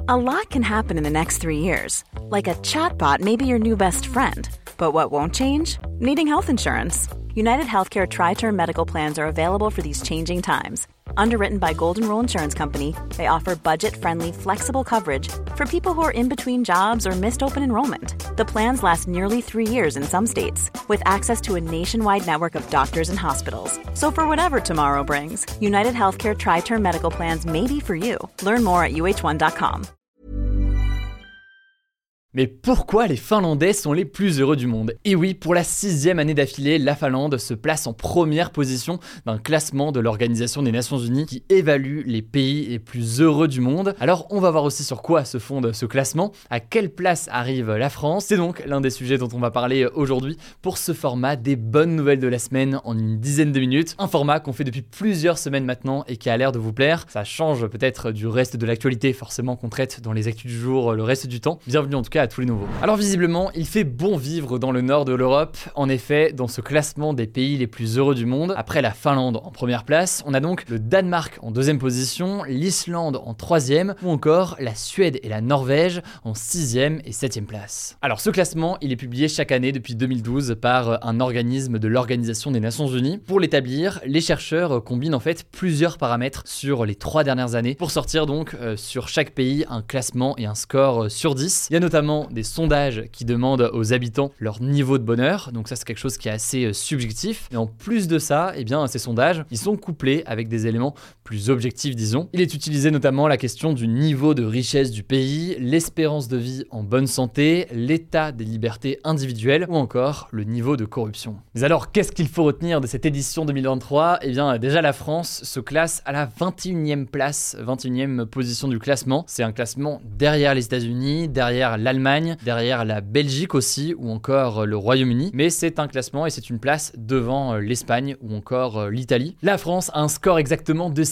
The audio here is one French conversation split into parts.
A lot can happen in the next 3 years. Like a chatbot may be your new best friend. But what won't change? Needing health insurance. United Healthcare Tri-Term Medical Plans are available for these changing times. Underwritten by Golden Rule Insurance Company, they offer budget-friendly, flexible coverage for people who are in between jobs or missed open enrollment. The plans last nearly 3 years in some states, with access to a nationwide network of doctors and hospitals. So for whatever tomorrow brings, United Healthcare Tri-Term Medical Plans may be for you. Learn more at uh1.com. Mais pourquoi les Finlandais sont les plus heureux du monde ? Et oui, pour la 6e année d'affilée, la Finlande se place en première position d'un classement de l'Organisation des Nations Unies qui évalue les pays les plus heureux du monde. Alors on va voir aussi sur quoi se fonde ce classement, à quelle place arrive la France. C'est donc l'un des sujets dont on va parler aujourd'hui pour ce format des bonnes nouvelles de la semaine en une dizaine de minutes. Un format qu'on fait depuis plusieurs semaines maintenant et qui a l'air de vous plaire. Ça change peut-être du reste de l'actualité forcément qu'on traite dans les actus du jour le reste du temps. Bienvenue en tout cas à tous les nouveaux. Alors visiblement, il fait bon vivre dans le nord de l'Europe. En effet, dans ce classement des pays les plus heureux du monde, après la Finlande en première place, on a donc le Danemark en deuxième position, l'Islande en troisième, ou encore la Suède et la Norvège en sixième et septième place. Alors ce classement, il est publié chaque année depuis 2012 par un organisme de l'Organisation des Nations Unies. Pour l'établir, les chercheurs combinent en fait plusieurs paramètres sur les 3 dernières années pour sortir donc sur chaque pays un classement et un score sur 10. Il y a notamment des sondages qui demandent aux habitants leur niveau de bonheur, donc ça c'est quelque chose qui est assez subjectif. Et en plus de ça, eh bien ces sondages, ils sont couplés avec des éléments plus objectifs, disons. Il est utilisé notamment la question du niveau de richesse du pays, l'espérance de vie en bonne santé, l'état des libertés individuelles ou encore le niveau de corruption. Mais alors, qu'est-ce qu'il faut retenir de cette édition 2023 ? Eh bien déjà la France se classe à la 21e place, 21e position du classement. C'est un classement derrière les États-Unis, derrière l'Allemagne, derrière la Belgique aussi, ou encore le Royaume-Uni, mais c'est un classement et c'est une place devant l'Espagne ou encore l'Italie. La France a un score exactement de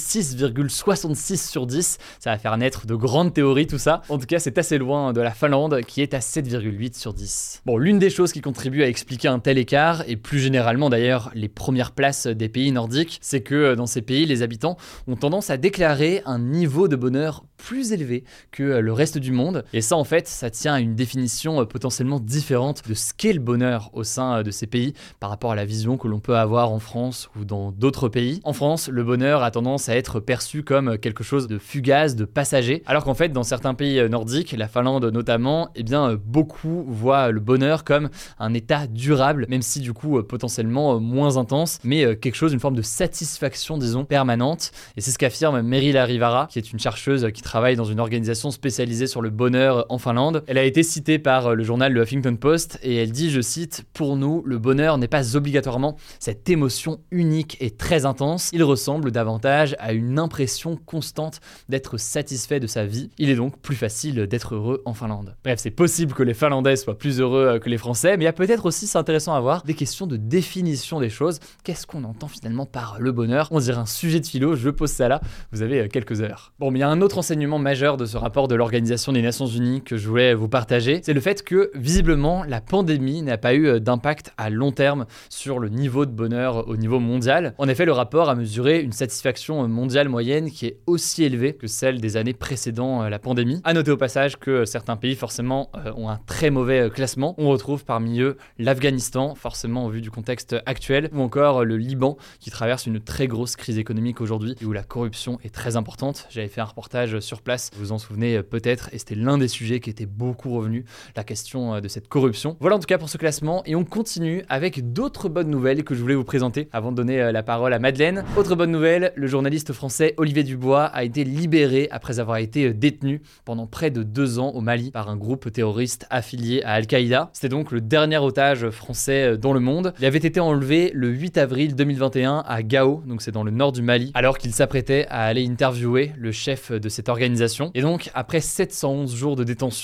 6,66 sur 10, ça va faire naître de grandes théories tout ça. En tout cas, c'est assez loin de la Finlande qui est à 7,8 sur 10. Bon, l'une des choses qui contribue à expliquer un tel écart, et plus généralement d'ailleurs les premières places des pays nordiques, c'est que dans ces pays, les habitants ont tendance à déclarer un niveau de bonheur plus élevé que le reste du monde, et ça en fait, ça tient à une définition potentiellement différente de ce qu'est le bonheur au sein de ces pays par rapport à la vision que l'on peut avoir en France ou dans d'autres pays. En France, le bonheur a tendance à être perçu comme quelque chose de fugace, de passager, alors qu'en fait, dans certains pays nordiques, la Finlande notamment, eh bien, beaucoup voient le bonheur comme un état durable, même si du coup, potentiellement moins intense, mais quelque chose, une forme de satisfaction, disons, permanente. Et c'est ce qu'affirme Meryl Arivara, qui est une chercheuse qui travaille dans une organisation spécialisée sur le bonheur en Finlande. Elle a été citée par le journal Le Huffington Post et elle dit, je cite, « Pour nous, le bonheur n'est pas obligatoirement cette émotion unique et très intense. Il ressemble davantage à une impression constante d'être satisfait de sa vie. Il est donc plus facile d'être heureux en Finlande. » Bref, c'est possible que les Finlandais soient plus heureux que les Français, mais il y a peut-être aussi, c'est intéressant à voir, des questions de définition des choses. Qu'est-ce qu'on entend finalement par le bonheur ? On dirait un sujet de philo, je pose ça là, vous avez quelques heures. Bon, mais il y a un autre enseignement majeur de ce rapport de l'Organisation des Nations Unies que je voulais vous partager, c'est le fait que visiblement la pandémie n'a pas eu d'impact à long terme sur le niveau de bonheur au niveau mondial. En effet, le rapport a mesuré une satisfaction mondiale moyenne qui est aussi élevée que celle des années précédant la pandémie. À noter au passage que certains pays forcément ont un très mauvais classement. On retrouve parmi eux l'Afghanistan, forcément au vu du contexte actuel, ou encore le Liban qui traverse une très grosse crise économique aujourd'hui et où la corruption est très importante. J'avais fait un reportage sur place, vous vous en souvenez peut-être, et c'était l'un des sujets qui était beaucoup revenu, la question de cette corruption. Voilà en tout cas pour ce classement, et on continue avec d'autres bonnes nouvelles que je voulais vous présenter avant de donner la parole à Madeleine. Autre bonne nouvelle, le journaliste français Olivier Dubois a été libéré après avoir été détenu pendant près de 2 ans au Mali par un groupe terroriste affilié à Al-Qaïda. C'était donc le dernier otage français dans le monde. Il avait été enlevé le 8 avril 2021 à Gao, donc c'est dans le nord du Mali, alors qu'il s'apprêtait à aller interviewer le chef de cette organisation. Et donc, après 711 jours de détention, il a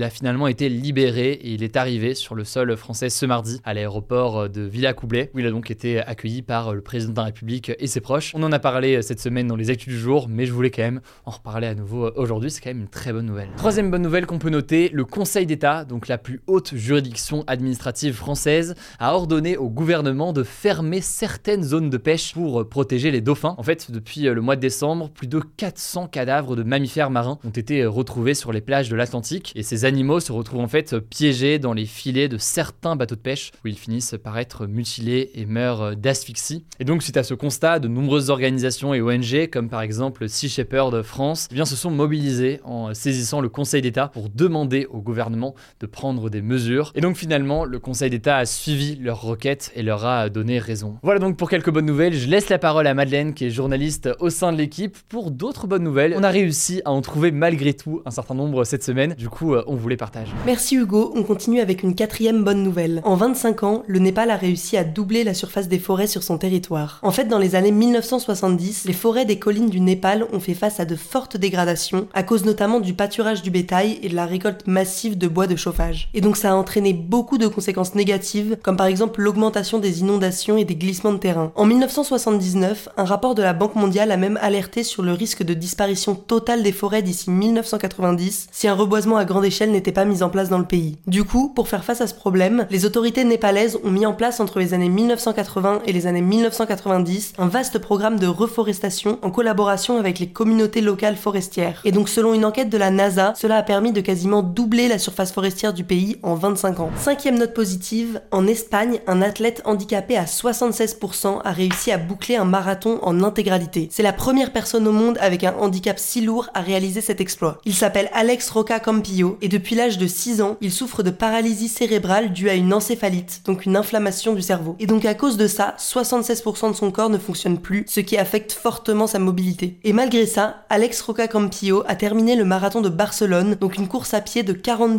a finalement été libéré et il est arrivé sur le sol français ce mardi à l'aéroport de Villacoublay, où il a donc été accueilli par le président de la République et ses proches. On en a parlé cette semaine dans les actus du jour, mais je voulais quand même en reparler à nouveau aujourd'hui, c'est quand même une très bonne nouvelle. Troisième bonne nouvelle qu'on peut noter, le Conseil d'État, donc la plus haute juridiction administrative française, a ordonné au gouvernement de fermer certaines zones de pêche pour protéger les dauphins. En fait, depuis le mois de décembre, plus de 400 cadavres de mammifères marins ont été retrouvés sur les plages de l'Atlantique et ces animaux se retrouvent en fait piégés dans les filets de certains bateaux de pêche où ils finissent par être mutilés et meurent d'asphyxie. Et donc suite à ce constat, de nombreuses organisations et ONG comme par exemple Sea Shepherd France se sont mobilisées en saisissant le Conseil d'État pour demander au gouvernement de prendre des mesures. Et donc finalement, le Conseil d'État a suivi leur requête et leur a donné raison. Voilà donc pour quelques bonnes nouvelles. Je laisse la parole à Madeleine qui est journaliste au sein de l'équipe pour d'autres bonnes nouvelles. On a réussi à en trouver malgré tout un certain nombre cette semaine. Du coup, on vous les partage. Merci Hugo, on continue avec une quatrième bonne nouvelle. En 25 ans, le Népal a réussi à doubler la surface des forêts sur son territoire. En fait, dans les années 1970, les forêts des collines du Népal ont fait face à de fortes dégradations, à cause notamment du pâturage du bétail et de la récolte massive de bois de chauffage. Et donc ça a entraîné beaucoup de conséquences négatives, comme par exemple l'augmentation des inondations et des glissements de terrain. En 1979, un rapport de la Banque mondiale a même alerté sur le risque de disparition totale des forêts d'ici 1990 si un reboisement à grande échelle n'était pas mis en place dans le pays. Du coup, pour faire face à ce problème, les autorités népalaises ont mis en place entre les années 1980 et les années 1990 un vaste programme de reforestation en collaboration avec les communautés locales forestières. Et donc selon une enquête de la NASA, cela a permis de quasiment doubler la surface forestière du pays en 25 ans. Cinquième note positive, en Espagne, un athlète handicapé à 76% a réussi à boucler un marathon en intégralité. C'est la première personne au monde avec un handicap si lourd à réaliser cet exploit. Il s'appelle Alex Roca Campillo et depuis l'âge de 6 ans, il souffre de paralysie cérébrale due à une encéphalite, donc une inflammation du cerveau. Et donc à cause de ça, 76% de son corps ne fonctionne plus, ce qui affecte fortement sa mobilité. Et malgré ça, Alex Roca Campillo a terminé le marathon de Barcelone, donc une course à pied de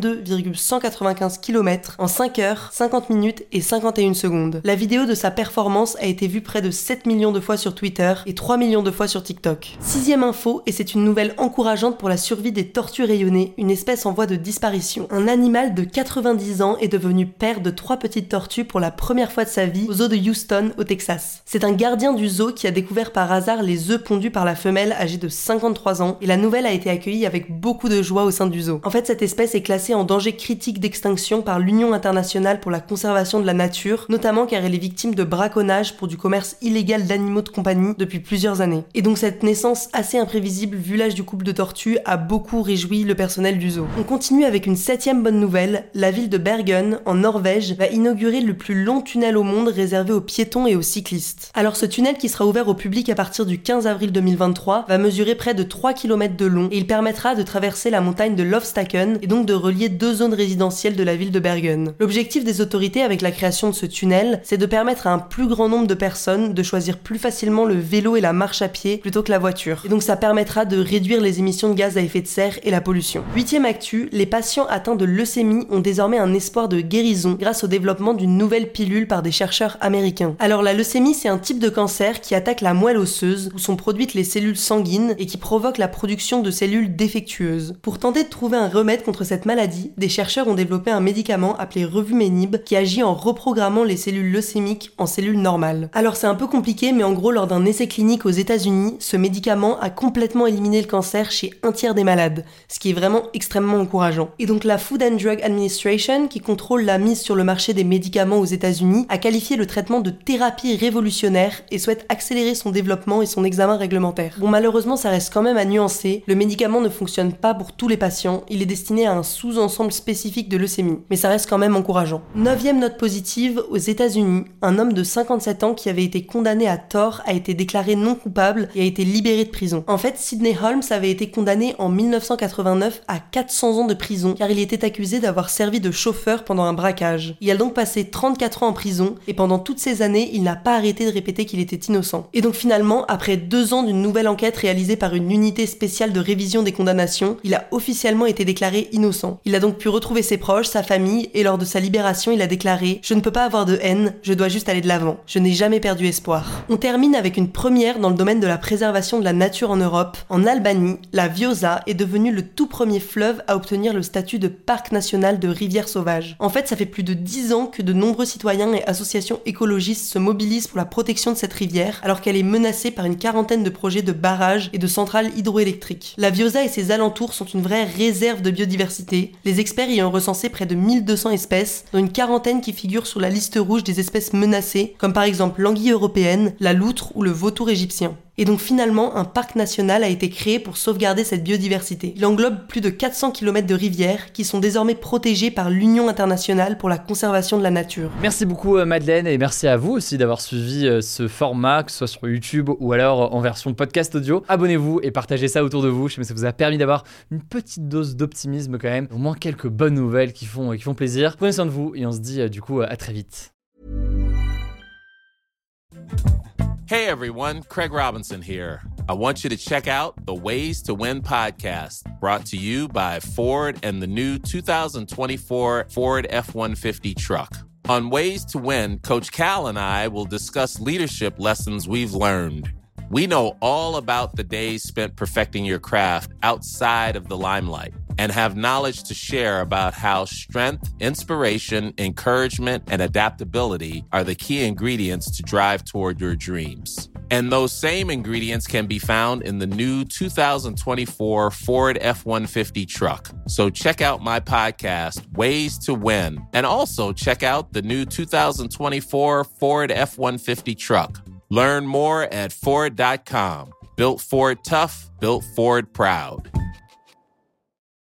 42,195 km en 5 heures, 50 minutes et 51 secondes. La vidéo de sa performance a été vue près de 7 millions de fois sur Twitter et 3 millions de fois sur TikTok. Sixième info, et c'est une nouvelle encourageante pour la survie des tortues rayonnées, une espèce en voie de disparition. Un animal de 90 ans est devenu père de 3 petites tortues pour la première fois de sa vie au zoo de Houston, au Texas. C'est un gardien du zoo qui a découvert par hasard les œufs pondus par la femelle âgée de 53 ans et la nouvelle a été accueillie avec beaucoup de joie au sein du zoo. En fait, cette espèce est classée en danger critique d'extinction par l'Union internationale pour la conservation de la nature, notamment car elle est victime de braconnage pour du commerce illégal d'animaux de compagnie depuis plusieurs années. Et donc cette naissance assez imprévisible vu l'âge du couple de tortues a beaucoup réjoui le personnel du zoo. On continue avec une 7e bonne nouvelle, la ville de Bergen, en Norvège, va inaugurer le plus long tunnel au monde réservé aux piétons et aux cyclistes. Alors ce tunnel qui sera ouvert au public à partir du 15 avril 2023 va mesurer près de 3 km de long et il permettra de traverser la montagne de Lofstaken et donc de relier 2 zones résidentielles de la ville de Bergen. L'objectif des autorités avec la création de ce tunnel, c'est de permettre à un plus grand nombre de personnes de choisir plus facilement le vélo et la marche à pied plutôt que la voiture. Et donc ça permettra de réduire les émissions de gaz à effet de serre et la pollution. 8e actu, les patients atteints de leucémie ont désormais un espoir de guérison grâce au développement d'une nouvelle pilule par des chercheurs américains. Alors la leucémie, c'est un type de cancer qui attaque la moelle osseuse où sont produites les cellules sanguines et qui provoque la production de cellules défectueuses. Pour tenter de trouver un remède contre cette maladie, des chercheurs ont développé un médicament appelé Revumenib qui agit en reprogrammant les cellules leucémiques en cellules normales. Alors c'est un peu compliqué, mais en gros lors d'un essai clinique aux États-Unis, ce médicament a complètement éliminé le cancer chez un tiers des malades, ce qui est vraiment extrêmement encourageant. Et donc la Food and Drug Administration, qui contrôle la mise sur le marché des médicaments aux États-Unis, a qualifié le traitement de thérapie révolutionnaire et souhaite accélérer son développement et son examen réglementaire. Bon, malheureusement ça reste quand même à nuancer, le médicament ne fonctionne pas pour tous les patients, il est destiné à un sous-ensemble spécifique de leucémie, mais ça reste quand même encourageant. 9e note positive, aux États-Unis, un homme de 57 ans qui avait été condamné à tort a été déclaré non coupable et a été libéré de prison. En fait, Sidney Holmes avait été condamné en 1989 à 400 ans de prison car il était accusé d'avoir servi de chauffeur pendant un braquage. Il a donc passé 34 ans en prison et pendant toutes ces années, il n'a pas arrêté de répéter qu'il était innocent. Et donc finalement, après 2 ans d'une nouvelle enquête réalisée par une unité spéciale de révision des condamnations, il a officiellement été déclaré innocent. Il a donc pu retrouver ses proches, sa famille, et lors de sa libération, il a déclaré « Je ne peux pas avoir de haine, je dois juste aller de l'avant. Je n'ai jamais perdu espoir ». On termine avec une première dans le domaine de la préservation de la nature en Europe. En Albanie, la Vjosa est devenue le tout premier fleuve à obtenir le le statut de parc national de rivières sauvages. En fait, ça fait plus de 10 ans que de nombreux citoyens et associations écologistes se mobilisent pour la protection de cette rivière, alors qu'elle est menacée par une quarantaine de projets de barrages et de centrales hydroélectriques. La Viosa et ses alentours sont une vraie réserve de biodiversité, les experts y ont recensé près de 1200 espèces, dont une quarantaine qui figurent sur la liste rouge des espèces menacées, comme par exemple l'anguille européenne, la loutre ou le vautour égyptien. Et donc finalement, un parc national a été créé pour sauvegarder cette biodiversité. Il englobe plus de 400 km de rivières qui sont désormais protégées par l'Union internationale pour la conservation de la nature. Merci beaucoup Madeleine, et merci à vous aussi d'avoir suivi ce format, que ce soit sur YouTube ou alors en version podcast audio. Abonnez-vous et partagez ça autour de vous, je sais que ça vous a permis d'avoir une petite dose d'optimisme quand même, au moins quelques bonnes nouvelles qui font plaisir. Prenez soin de vous et on se dit du coup à très vite. Hey everyone, Craig Robinson here. I want you to check out the Ways to Win podcast, brought to you by Ford and the new 2024 Ford F-150 truck. On Ways to Win, Coach Cal and I will discuss leadership lessons we've learned. We know all about the days spent perfecting your craft outside of the limelight and have knowledge to share about how strength, inspiration, encouragement, and adaptability are the key ingredients to drive toward your dreams. And those same ingredients can be found in the new 2024 Ford F-150 truck. So check out my podcast, Ways to Win, and also check out the new 2024 Ford F-150 truck. Learn more at Ford.com. Built Ford tough, built Ford proud.